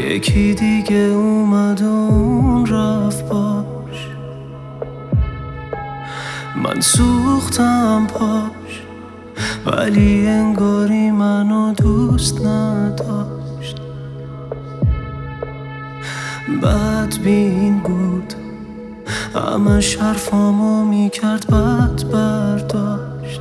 یکی دیگه اومد و اون رفت باش. من سوختم پاش ولی انگاری منو دوست نداشت. بدبین بود همش حرفامو میکرد بد برداشت.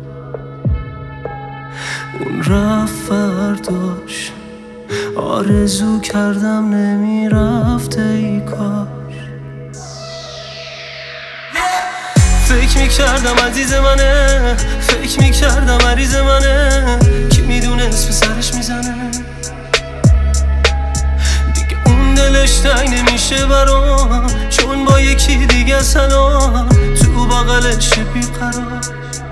اون رفت فرداش آرزو کردم نمیرفت ای کاش. فکر میکردم عزیز منه، فکر میکردم عریض منه، کی میدونست به سرش میزنه. دیگه اون دلش تنگ نمیشه برام، چون با یکی دیگه سلام تو بغلش بیقرار.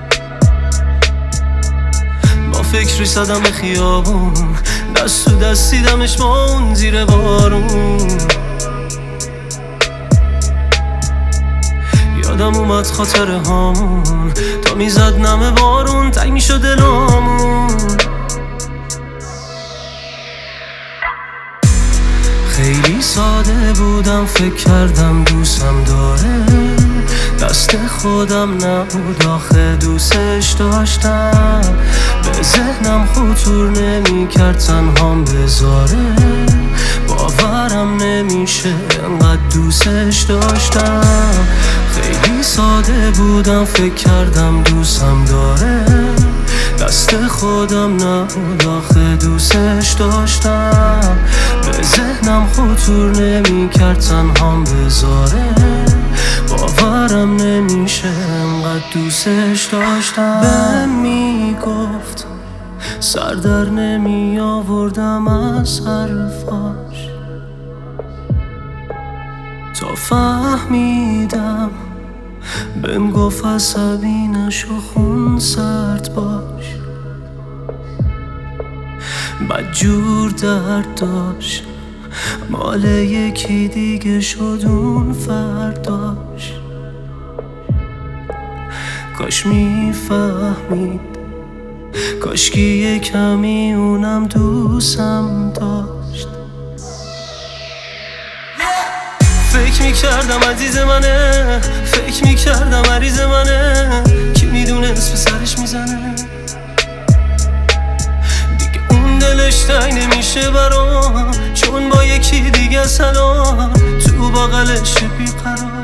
با فکری صدم به خیابون، دست تو دست دیدمش با اون زیر بارون. یادم اومد خاطره هامون تا میزد نم بارون، تنگ میشد دلامون. خیلی ساده بودم فکر کردم دوستم داره، دست خودم نبود آخه دوستش داشتم. به ذهنم خطور نمی کرد تنهام بذاره، باورم نمیشه انقدر دوستش داشتم. خیلی ساده بودم فکر کردم دوستم داره، دست خودم نبود آخه دوستش داشتم. به ذهنم خطور نمی کرد تنهام بذاره، باورم نمیشه انقدر دوستش داشتم. بهم میگفت سر در نمی آوردم از حرفاش، تا فهمیدم بهم گفت عصبی نشو خون سرد باش. بدجور درد داشت مال یکی دیگه شد اون فرداش. کاش میفهمید، کاش که یه کمی اونم دوستم داشت. فکر میکردم عزیز منه، فکر میکردم عریض منه، کی میدونست به سرش میزنه. دیگه اون دلش تنگ نمیشه برام، چون با یکی دیگه سلام تو بغلش بیقرار.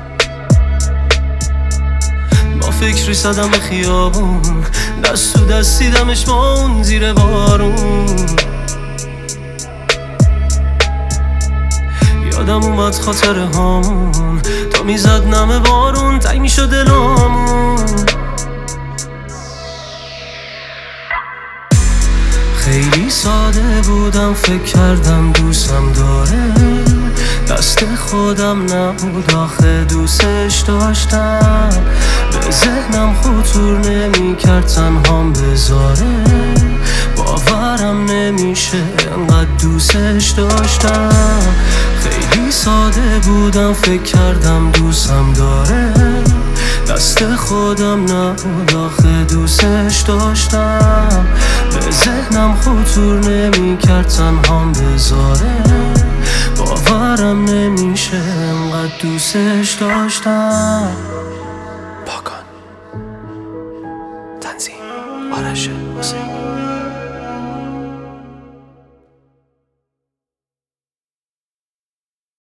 با فکری صدم به خیابون، دست تو دست دیدمش با اون زیر بارون. یادم اومد خاطره هامون تا میزد نم بارون، تنگ میشد دلامون. خیلی ساده بودم فکر کردم دوستم داره، دست خودم نبود آخه دوستش داشتم. به ذهنم خطور نمی کرد تنهام بذاره، باورم نمیشه انقدر دوستش داشتم. خیلی ساده بودم فکر کردم دوستم داره، دست خودم نبود آخه دوستش داشتم. به ذهنم خطور نمی کرد تنهام بذاره، باورم نمیشه انقدر دوستش داشتم. پاکان تنظیم آرش حسینی.